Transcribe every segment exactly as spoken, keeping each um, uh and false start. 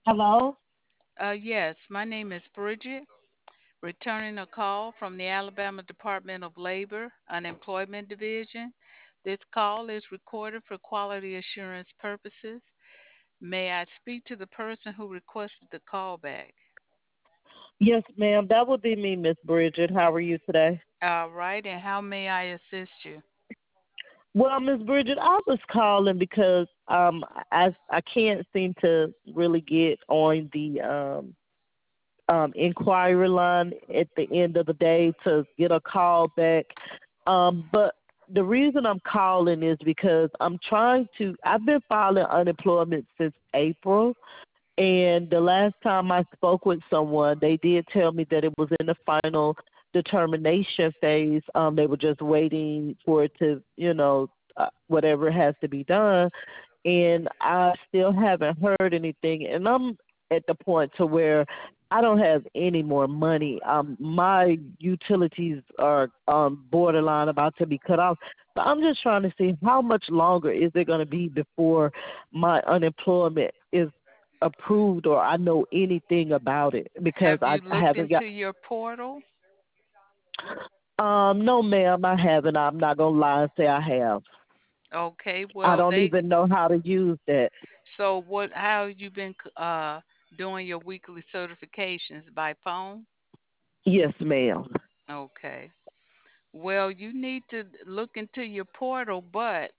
Hello? Uh, yes, my name is Bridget, returning a call from the Alabama Department of Labor Unemployment Division. This call is recorded for quality assurance purposes. May I speak to the person who requested the call back? Yes, ma'am. That would be me, Miss Bridget. How are you today? All right, and how may I assist you? Well, Miss Bridget, I was calling because um I I can't seem to really get on the um um inquiry line at the end of the day to get a call back. Um, but the reason I'm calling is because I'm trying to. I've been filing unemployment since April. And the last time I spoke with someone, they did tell me that it was in the final determination phase. Um, they were just waiting for it to, you know, uh, whatever has to be done. And I still haven't heard anything. And I'm at the point to where I don't have any more money. Um, my utilities are um, borderline about to be cut off. So I'm just trying to see how much longer is it going to be before my unemployment is approved or I know anything about it because Have I, you I looked haven't got. into your portal? Um, no, ma'am, I haven't. I'm not gonna lie and say I have. Okay, I well, don't they even know how to use that. so what how you been uh doing your weekly certifications by phone? Yes, ma'am. Okay. Well, you need to look into your portal, but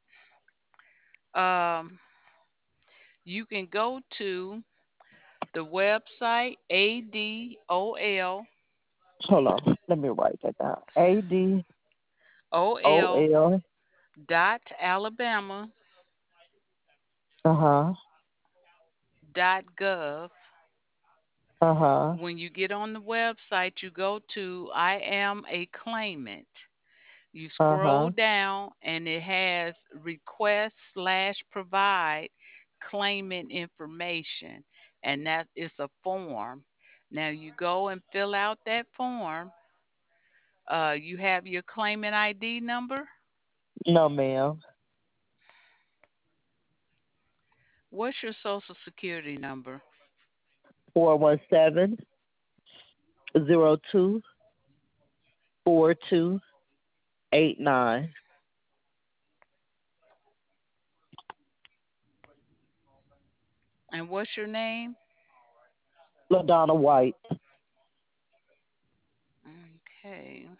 um, you can go to the website A D O L Hold on. Let me write that down. A D O O L L. dot Alabama Uh huh. dot gov. Uh huh. When you get on the website, you go to I am a claimant. You Uh scroll huh. down and it has request slash provide claimant information, and that is a form. Now you go and fill out that form. Uh, you have your claimant I D number. No, ma'am. What's your social security number? Four one seven zero two four two eight nine. And what's your name? LaDonna White. Okay.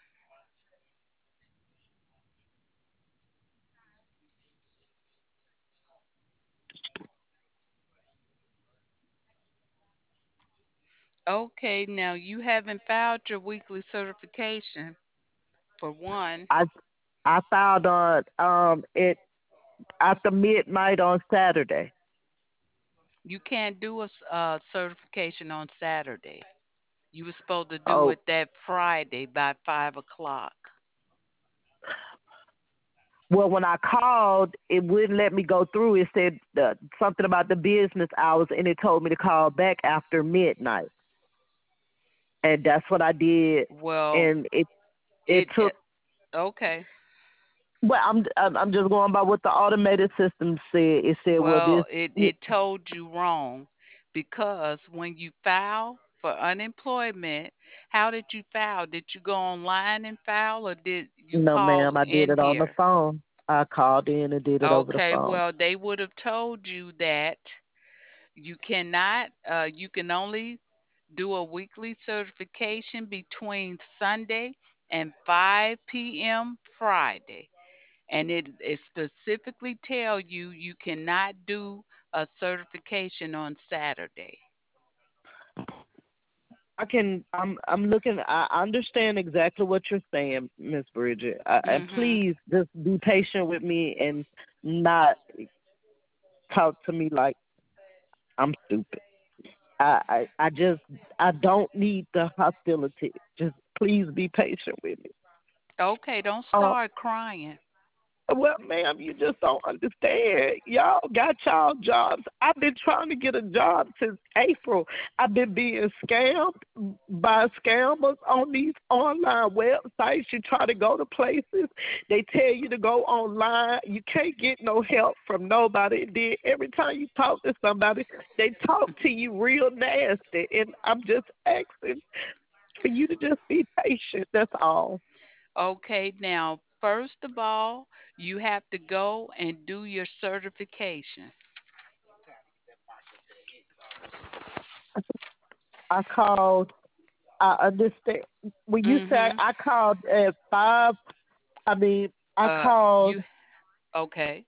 Okay, now you haven't filed your weekly certification for one. I I filed on um it after midnight on Saturday. You can't do a s- uh, certification on Saturday. You were supposed to do Oh, it that Friday by five o'clock. well, when I called, it wouldn't let me go through. It said uh, something about the business hours, and it told me to call back after midnight, and that's what I did. Well, And it it it, took. it okay. Well, I'm I'm I'm just going by what the automated system said. It said, well, this. Well, it Yeah, it told you wrong because when you file for unemployment, how did you file? Did you go online and file, or did you no, call ma'am, I did in it on the here? phone. I called in and did it over the Okay, phone. well, they would have told you that you cannot, uh, you can only do a weekly certification between Sunday and five p m Friday. And it, it specifically tell you you cannot do a certification on Saturday. I can. I'm. I'm looking. I understand exactly what you're saying, Miss Bridget. I, and Mhm. please just be patient with me and not talk to me like I'm stupid. I, I, I just, I don't need the hostility. Just please be patient with me. Okay, don't Uh, start crying. Well, ma'am, you just don't understand. Y'all got y'all jobs. I've been trying to get a job since April. I've been being scammed by scammers on these online websites. You try to go to places, they tell you to go online. You can't get no help from nobody. And then every time you talk to somebody, they talk to you real nasty. And I'm just asking for you to just be patient. That's all. Okay, now, first of all, you have to go and do your certification. I called. I understand. When you say Mhm. I called at five, I mean I Uh called, you okay.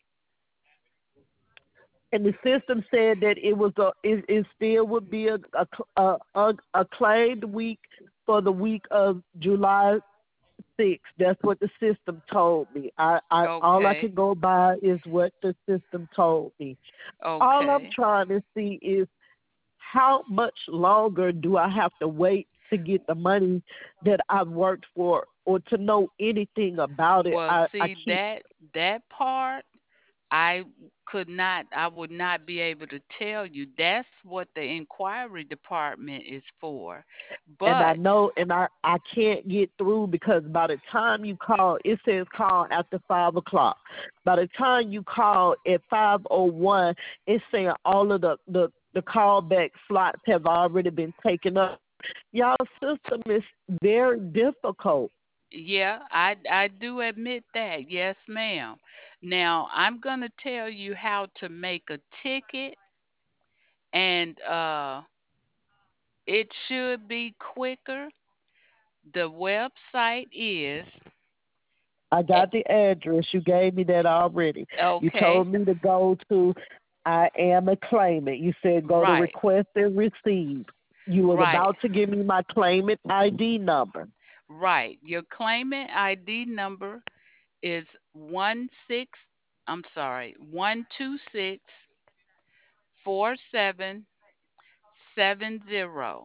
and the system said that it was a it, it still would be a a, a a a claimed week for the week of July sixth. That's what the system told me. I, I all I Okay. can go by is what the system told me. All I'm Okay. trying to see is how much longer do I have to wait to get the money that I've worked for or to know anything about it? Well, I, I see keep that that part I could not I would not be able to tell you. That's what the inquiry department is for. and I But know and I, I can't get through because by the time you call it says call after five o'clock. By the time you call at five oh one it's saying all of the, the, the callback slots have already been taken up. Y'all system is very difficult. yeah, I I do admit that. Yes, ma'am. Now, I'm going to tell you how to make a ticket, and uh it should be quicker. The website is I eh, got the address. You gave me that already. You okay, told me to go to I am a claimant. You said go to right, request and receive. You was right, about to give me my claimant I D number. right. Your claimant I D number is one six, I'm sorry, one two six four seven seven zero.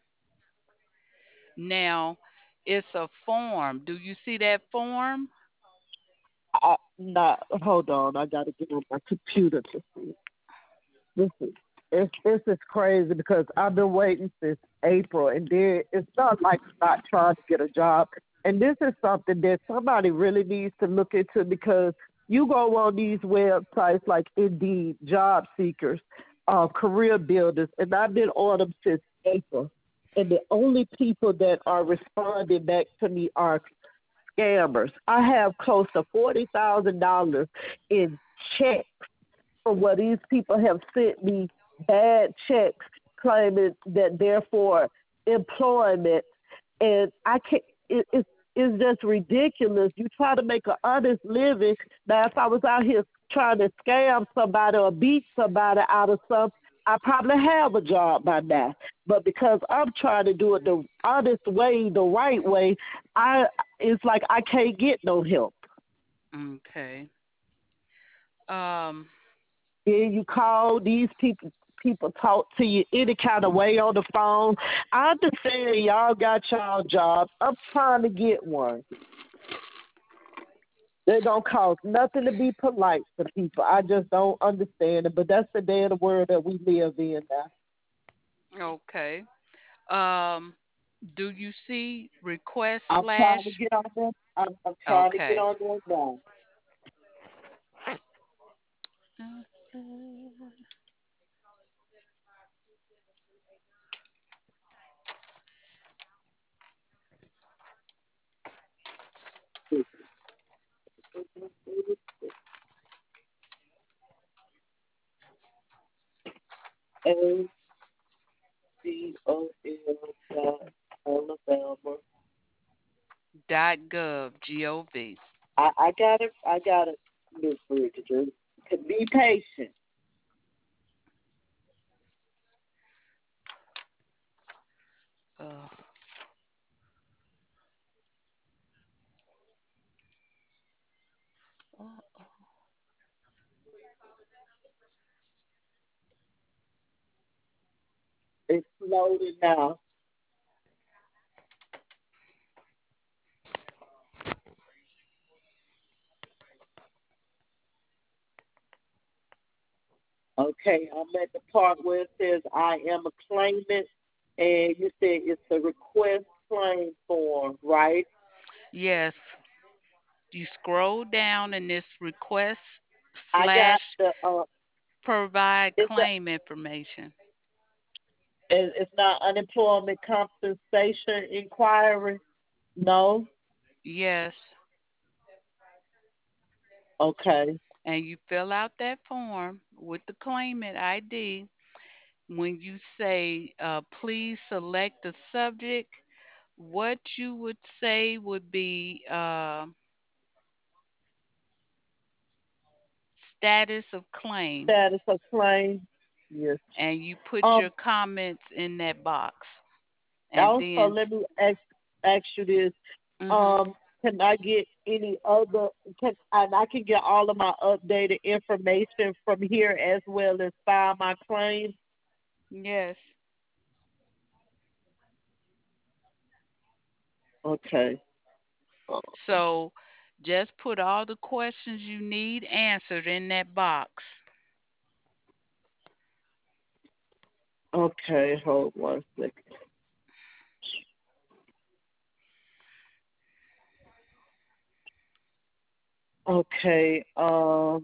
Now, it's a form. Do you see that form? I, not, hold on. I got to get on my computer to see. This is it's this is crazy because I've been waiting since April, and then it's not like I'm not trying to get a job. And this is something that somebody really needs to look into because you go on these websites like Indeed, Job Seekers, uh, Career Builders, and I've been on them since April. And the only people that are responding back to me are scammers. I have close to forty thousand dollars in checks for what these people have sent me bad checks claiming that they're for employment, and I can't. It, it's it's just ridiculous. You try to make an honest living. Now, if I was out here trying to scam somebody or beat somebody out of something, I probably have a job by now. But because I'm trying to do it the honest way, the right way, I it's like I can't get no help. Okay. Um, Then you call these people. People talk to you any kind of way on the phone. I understand y'all got y'all jobs. I'm trying to get one. They don't cost nothing to be polite to people. I just don't understand it. But that's the day of the world that we live in now. okay. Um, do you see request I'm slash? trying to get on there. I'm, I'm trying to get Okay. on there now. A C O L dot Alabama. Dot gov. G O V. I, I got it. I got it, Miss Bridget. To be patient. Uh, It's loaded now. Okay, I'm at the part where it says I am a claimant, and you said it's the request claim form, right? Yes, you scroll down in this request I got slash the uh, provide it's a, claim information. it- it's not unemployment compensation inquiry. No, Yes, okay, and you fill out that form with the claimant I D. When you say, uh, please select the subject, what you would say would be uh, status of claim, status of claim. Yes. and you put Um. your comments in that box. And Also, then, let me ask ask you this. hmm Um. Can I get any other? Can and I can get all of my updated information from here as well as file my claim. yes. Okay. So just put all the questions you need answered in that box. Okay. Hold one second. Okay. Um.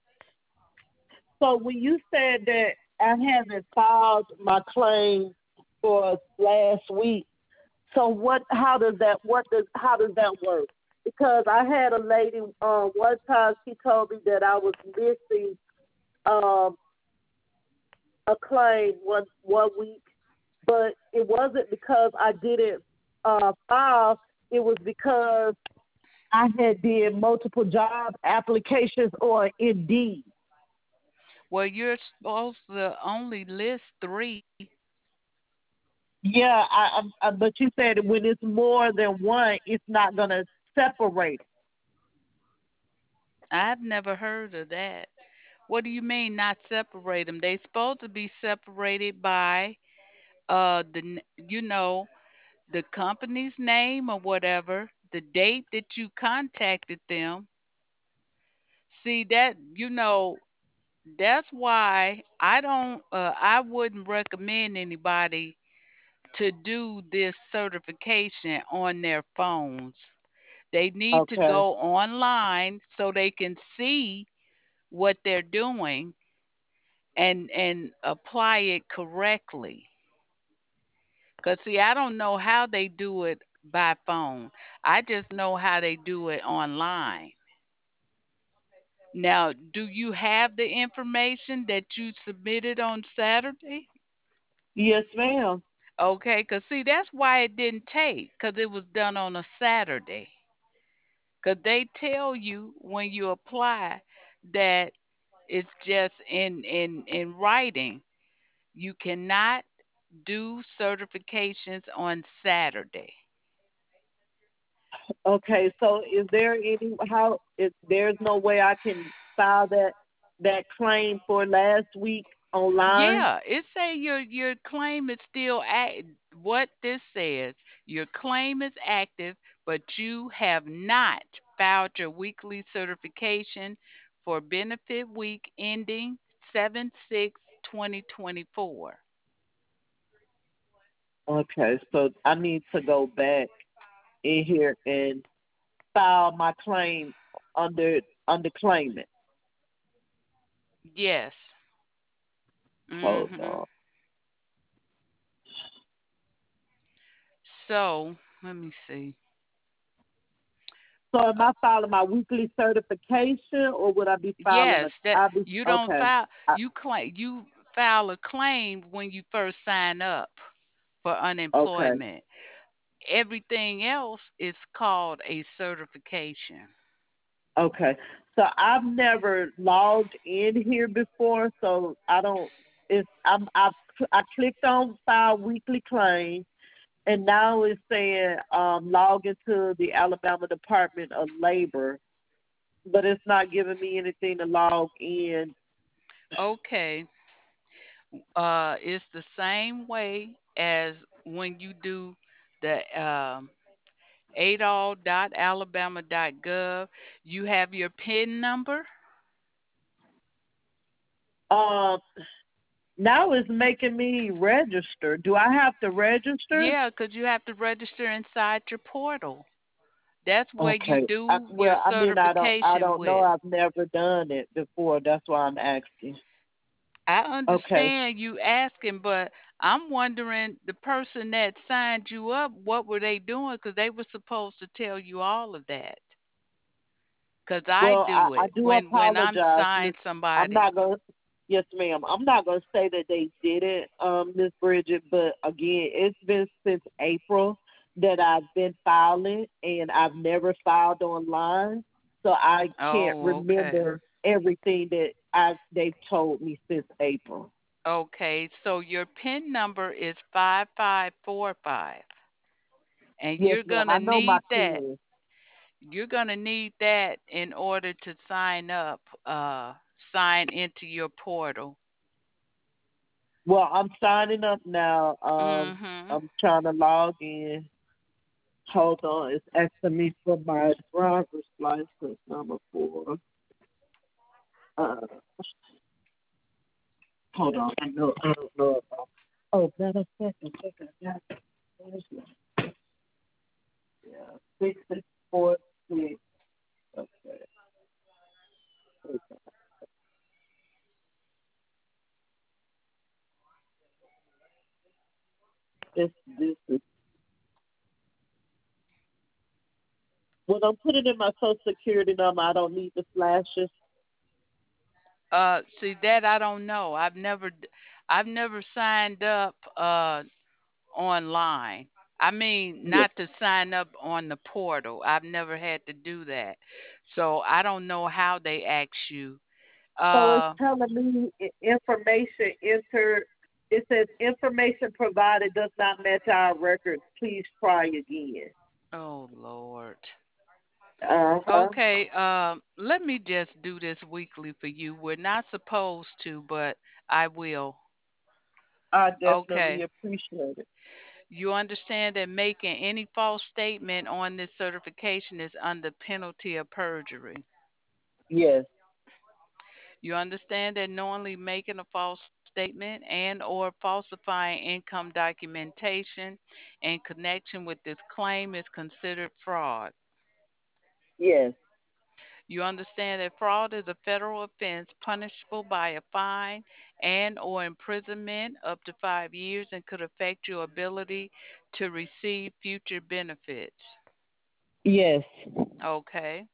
So when you said that I haven't filed my claim for last week, so what? How does that? What does? How does that work? Because I had a lady uh, one time. She told me that I was missing um, a claim one one week, but it wasn't because I didn't uh, file. It was because I had did multiple job applications on Indeed. Well, you're supposed to only list three. Yeah, I, I, I, but you said when it's more than one, it's not gonna separate. I've never heard of that. What do you mean not separate them? They supposed to be separated by uh the n- you know the company's name or whatever, the date that you contacted them. See that you know that's why I don't uh I wouldn't recommend anybody to do this certification on their phones. They need to Okay, go online so they can see what they're doing and and apply it correctly. Cause see, I don't know how they do it by phone. I just know how they do it online. Now, do you have the information that you submitted on Saturday? yes, ma'am. Okay, cause see, that's why it didn't take, cause it was done on a Saturday. Cause they tell you when you apply that it's just in in in writing. You cannot do certifications on Saturday. Okay, so is there any how if there's no way I can file that that claim for last week online? Yeah, it say your your claim is still act. What this says, your claim is active, but you have not filed your weekly certification for benefit week ending seven six twenty twenty four. Okay, so I need to go back in here and file my claim under under claimant. Yes. Hold Mhm. on. So let me see. So am I filing my weekly certification or would I be filing Yes, a that I be you don't okay. file I, you claim you file a claim when you first sign up for okay. unemployment. Everything else is called a certification. Okay. So I've never logged in here before, so I don't. It's I'm I I clicked on file weekly claim, and now it's saying um, log into the Alabama Department of Labor, but it's not giving me anything to log in. Okay. Uh it's the same way as when you do the um adol dot alabama dot gov. You have your PIN number. Uh, now it's making me register. Do I have to register? Yeah, because you have to register inside your portal. That's where you Okay. I, do your well, I mean, I don't, I certification don't know. with. I've never done it before. That's why I'm asking. I Okay. understand you asking, but I'm wondering the person that signed you up, what were they doing? Because they were supposed to tell you all of that. Because I Well, I, do I it do when when I'm apologize, Miss. signed I'm somebody. not gonna. Yes, ma'am. I'm not gonna say that they didn't, um, Miss Bridget. But again, it's been since April that I've been filing, and I've never filed online, so I can't Oh, okay. remember everything that I they've told me since April. Okay, so your PIN number is five five four five, and Yes, you're ma'am. going to I know my need that. pen. You're going to need that in order to sign up, uh, sign into your portal. Well, I'm signing up now. Um, Mhm. I'm trying to log in. Hold on, it's asking me for my driver's license number for. Uh, hold on, I know I don't know about. Oh, matter of fact, I think I got it. Where's my- Yeah, six six four six. Okay, this this is. When I'm putting in my social security number, I don't need the flashes. Uh, see that I don't know. I've never, d- I've never signed up uh online. I mean, Yes. not to sign up on the portal. I've never had to do that, so I don't know how they ask you. So it's Uh, telling me i- information entered. It says information provided does not match our records. Please try again. oh Lord. Uh huh. Okay, um, let me just do this weekly for you. We're not supposed to, but I will. I Okay. definitely appreciate it. You understand that making any false statement on this certification is under penalty of perjury. Yes, You understand that knowingly making a false statement and or falsifying income documentation in connection with this claim is considered fraud. yes, You understand that fraud is a federal offense punishable by a fine and or imprisonment up to five years and could affect your ability to receive future benefits. yes, Okay.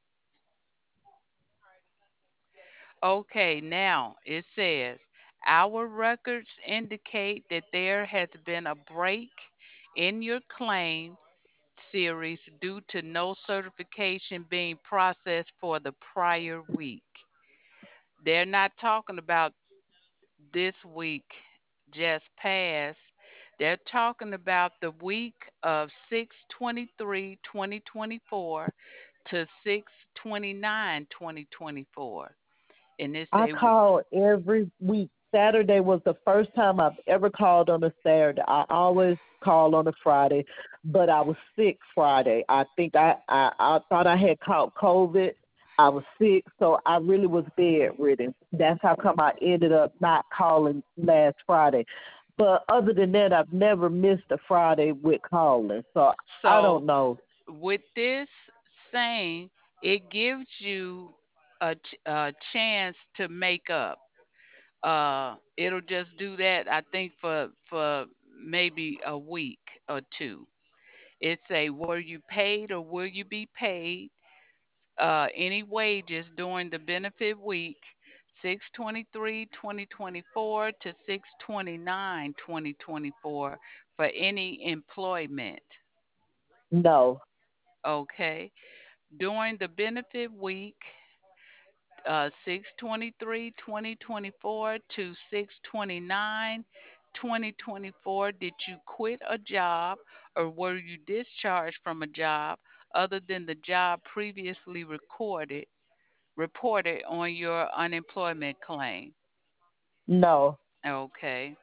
Okay, now it says our records indicate that there has been a break in your claim series due to no certification being processed for the prior week. They're not talking about this week just passed. They're talking about the week of six twenty-three twenty twenty-four to six twenty-nine twenty twenty-four. And they I say, call every week. Saturday was the first time I've ever called on a Saturday. I always call on a Friday, but I was sick Friday. I think I, I, I thought I had caught COVID. I was sick, so I really was bedridden. That's how come I ended up not calling last Friday. But other than that, I've never missed a Friday with calling. So I so don't know. with this saying, it gives you a, ch- a chance to make up. Uh, it'll just do that. I think for for maybe a week or two. It say, were you paid or will you be paid uh, any wages during the benefit week six twenty-three twenty twenty-four to six twenty-nine twenty twenty-four for any employment. No. Okay. During the benefit week uh, six twenty-three twenty twenty-four to six twenty-nine twenty twenty-four, did you quit a job or were you discharged from a job other than the job previously recorded reported on your unemployment claim? No. Okay.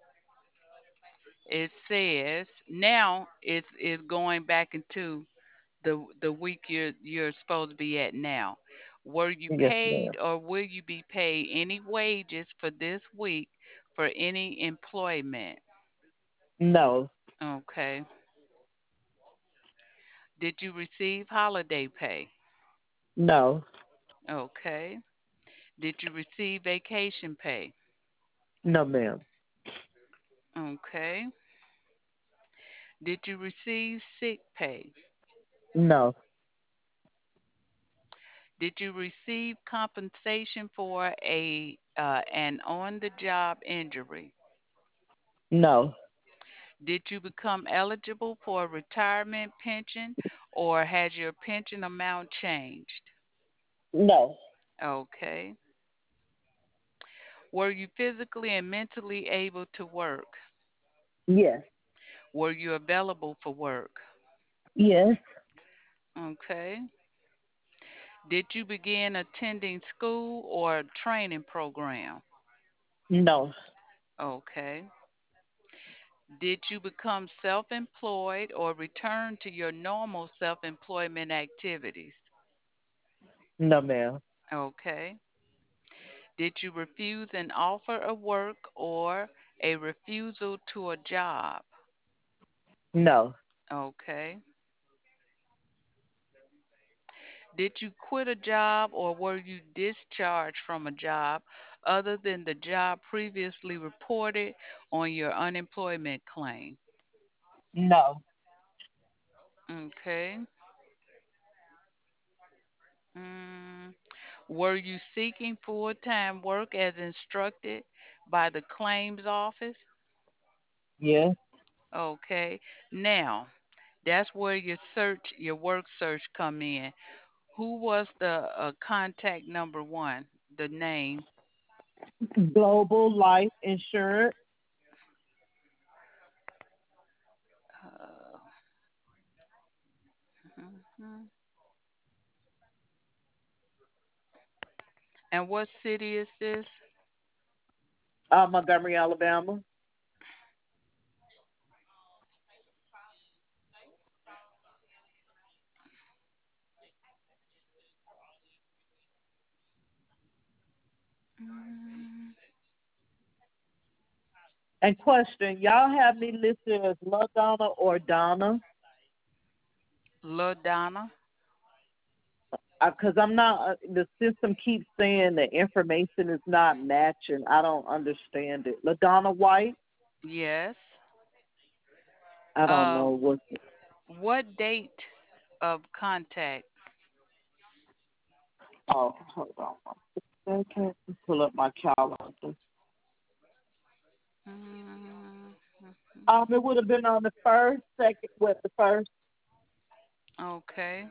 It says now it's it's going back into the the week you're you're supposed to be at now. Were you Yes, ma'am. paid or will you be paid any wages for this week for any employment? No. Okay. Did you receive holiday pay? No. Okay. Did you receive vacation pay? No, ma'am. Okay. Did you receive sick pay? No. Did you receive compensation for a uh, an on-the-job injury? No. Did you become eligible for a retirement pension or has your pension amount changed? No. Okay. Were you physically and mentally able to work? Yes. Were you available for work? Yes. Okay. Did you begin attending school or training program? No. Okay. Did you become self employed or return to your normal self employment activities? No, ma'am. Okay. Did you refuse an offer of work or a refusal to a job? No. Okay. Did you quit a job or were you discharged from a job other than the job previously reported on your unemployment claim? No. Okay. Mm. Were you seeking full time work as instructed by the claims office? Yes. Okay. Now, that's where your search, your work search come in. Who was the uh, contact number one? The name. Global life insurance. Uh, mhm. And what city is this? Uh, Montgomery, Alabama. Mm, And question, y'all have me listed as LaDonna or Donna? LaDonna. Because I'm not, uh, the system keeps saying the information is not matching. I don't understand it. LaDonna White? Yes. I don't Uh, know what. what date of contact? Oh, hold on. one second. Pull up my calendar. Mm, Um, it would have been on the first, second, what, the first? okay.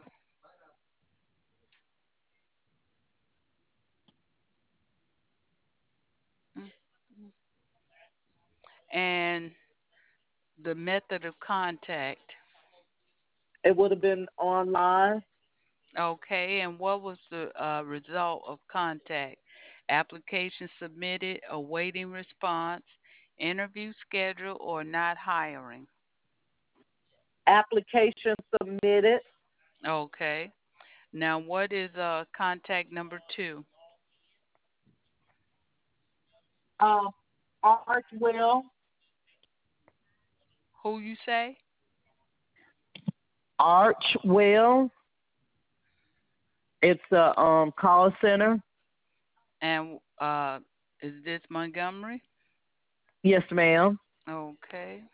Mm. And the method of contact. It would have been online. Okay. And what was the uh, result of contact? Application submitted, awaiting response, interview schedule, or not hiring? Application submitted. Okay. Now, what is uh, contact number two? Um, Archwell. Who you say? Archwell. It's a um call center. And uh, is this Montgomery? Yes, ma'am. Okay.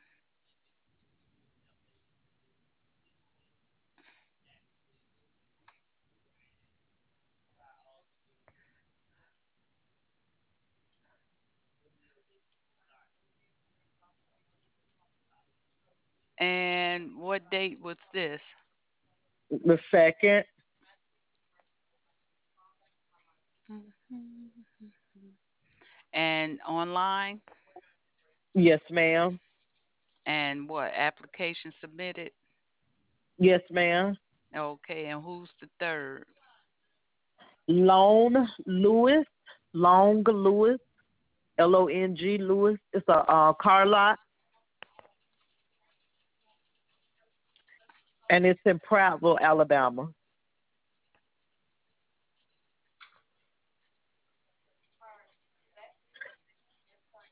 And what date was this? The second. Mhm. And online? Yes, ma'am. And what? Application submitted? Yes, ma'am. Okay. And who's the third? Lone Lewis. Long Lewis. L O N G Lewis. It's a uh, car lot, and it's in Prattville, Alabama.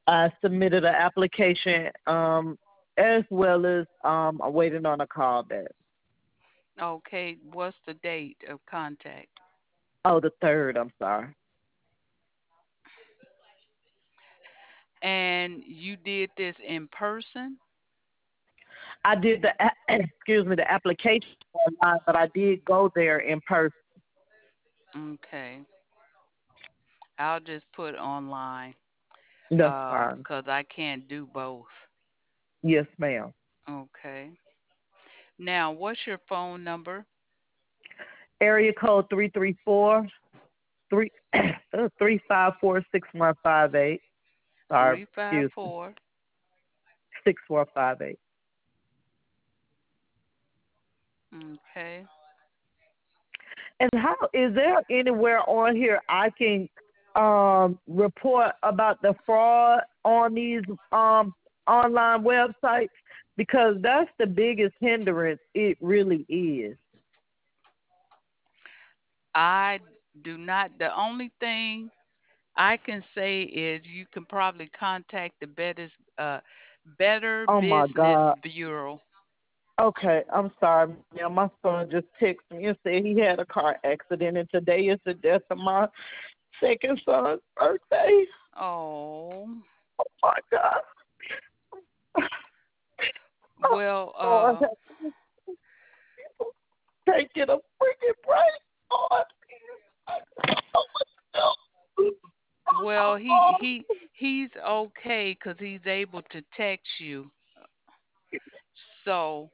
I submitted an application, um, as well as um, I'm waiting on a call back. Okay, what's the date of contact? Oh, the third. I'm sorry. And you did this in person? I did the a- excuse me the application online, but I did go there in person. Okay. I'll just put online That's uh fine. cuz I can't do both. Yes, ma'am. Okay. Now, what's your phone number? Area code three three four three three five four six one five eight. Sorry, excuse me, three five four. six four five eight. Okay. And how is there anywhere on here I can um report about the fraud on these um online websites? Because that's the biggest hindrance. It really is. I do not, the only thing I can say is you can probably contact the Better uh Better Oh my Business God. Bureau. Okay, I'm sorry. Yeah, my son just texted me and said he had a car accident, and today is the death of my second son's birthday. Oh. Oh my God. Oh, Well, Lord, uh have people taking a freaking break. Lord, I don't know what to do. well, he he he's okay cuz he's able to text you. So,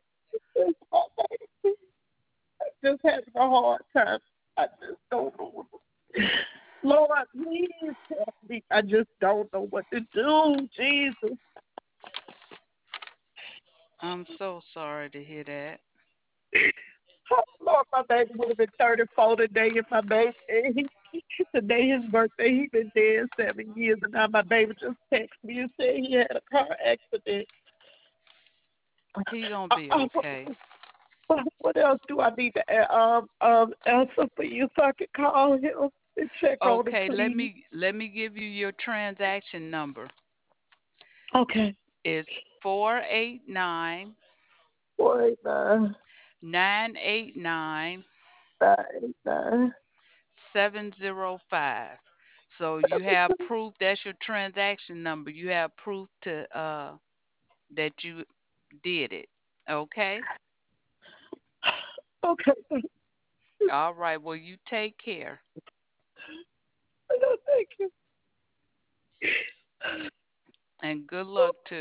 I just having a hard time. I just don't know what to Lord, please help me. I just don't know what to do. Jesus. I'm so sorry to hear that. Oh, Lord, my baby would have been thirty-four today if my baby, and he, today his birthday, he been dead seven years, and now my baby just texted me and said he had a car accident. He going to Uh, be uh, okay. what, what else do I need to uh, um, um, answer for you so I can call him and check on him, Okay, let please? me let me give you your transaction number. Okay. It's four eight nine Four eight nine nine eight nine nine eight nine. seven zero five. So you have proof, that's your transaction number. You have proof to uh that you did it. Okay? Okay. All right. Well, you take care Thank you. and good luck to